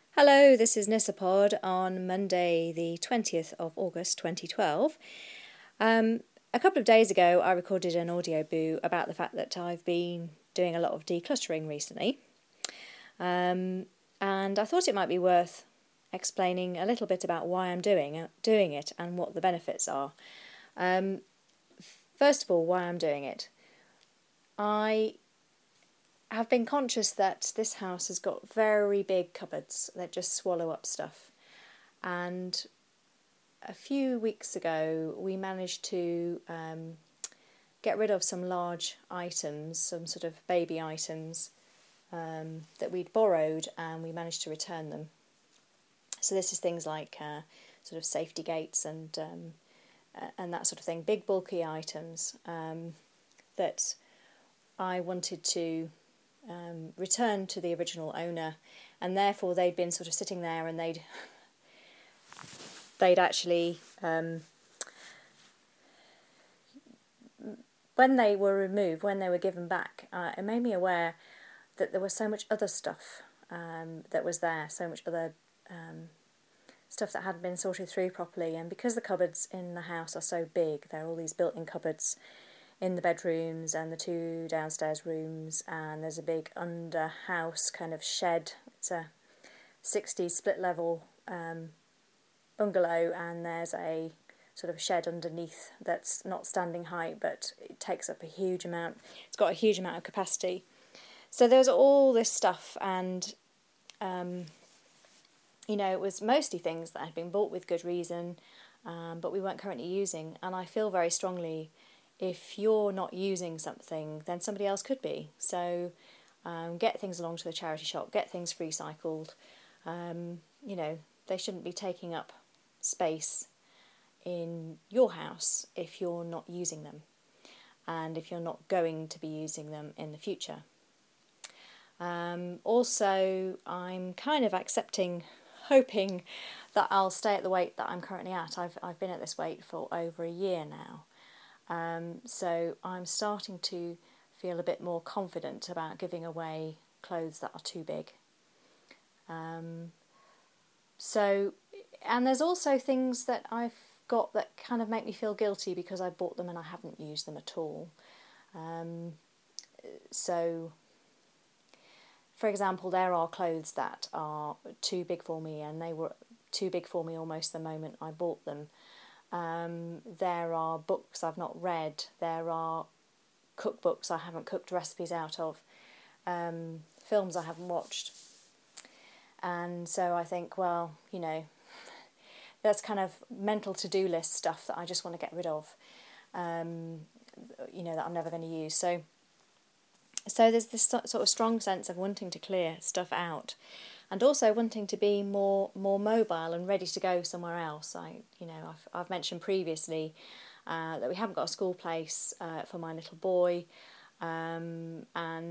Hello, this is Nissapod on Monday the 20th of August 2012. A couple of days ago I recorded an audio boo about the fact that I've been doing a lot of decluttering recently, and I thought it might be worth explaining a little bit about why I'm doing it and what the benefits are. First of all, why I'm doing it. I have been conscious that this house has got very big cupboards that just swallow up stuff, and a few weeks ago we managed to get rid of some large items, some sort of baby items that we'd borrowed, and we managed to return them. So this is things like sort of safety gates and that sort of thing, big bulky items that I wanted to return to the original owner, and therefore they'd been sort of sitting there, and they'd actually when they were removed, when they were given back, it made me aware that there was so much other stuff that was there, so much other stuff that hadn't been sorted through properly. And because the cupboards in the house are so big, there are all these built-in cupboards in the bedrooms and the two downstairs rooms, and there's a big under-house kind of shed. It's a 60s split-level bungalow, and there's a sort of shed underneath that's not standing height, but it takes up a huge amount. It's got a huge amount of capacity. So there's all this stuff, and it was mostly things that had been bought with good reason, but we weren't currently using. And I feel very strongly, if you're not using something, then somebody else could be. So get things along to the charity shop, get things recycled. They shouldn't be taking up space in your house if you're not using them, and if you're not going to be using them in the future. Also, I'm kind of hoping that I'll stay at the weight that I'm currently at. I've been at this weight for over a year now. So I'm starting to feel a bit more confident about giving away clothes that are too big. And there's also things that I've got that kind of make me feel guilty because I bought them and I haven't used them at all. So, for example, there are clothes that are too big for me, and they were too big for me almost the moment I bought them. There are books I've not read. There are cookbooks I haven't cooked recipes out of. Films I haven't watched. And so I think, well, that's kind of mental to-do list stuff that I just want to get rid of, that I'm never going to use. So there's this sort of strong sense of wanting to clear stuff out, and also wanting to be more mobile and ready to go somewhere else. I've mentioned previously that we haven't got a school place for my little boy, and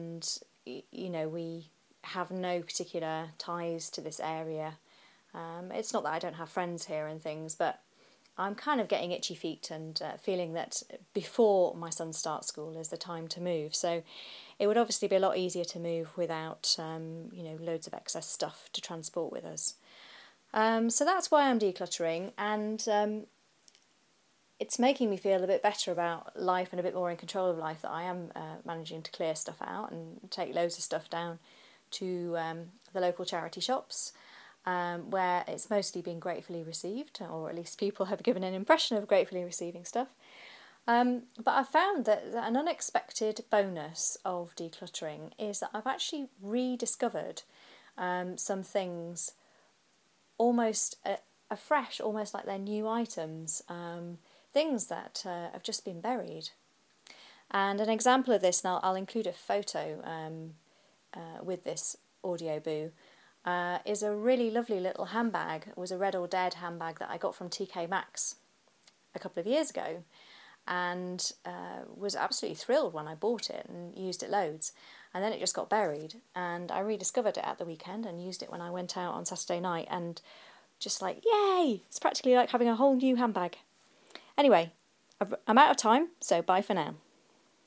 we have no particular ties to this area. It's not that I don't have friends here and things, but I'm kind of getting itchy feet and feeling that before my son starts school is the time to move. So it would obviously be a lot easier to move without, loads of excess stuff to transport with us. So that's why I'm decluttering, and it's making me feel a bit better about life and a bit more in control of life, that I am managing to clear stuff out and take loads of stuff down to the local charity shops, where it's mostly been gratefully received, or at least people have given an impression of gratefully receiving stuff. But I found that an unexpected bonus of decluttering is that I've actually rediscovered some things almost afresh, almost like they're new items, things that have just been buried. And an example of this, and I'll include a photo with this audio boo, is a really lovely little handbag. It was a Red or Dead handbag that I got from TK Maxx a couple of years ago, and was absolutely thrilled when I bought it and used it loads. And then it just got buried, and I rediscovered it at the weekend and used it when I went out on Saturday night, and just like, yay! It's practically like having a whole new handbag. Anyway, I'm out of time, so bye for now.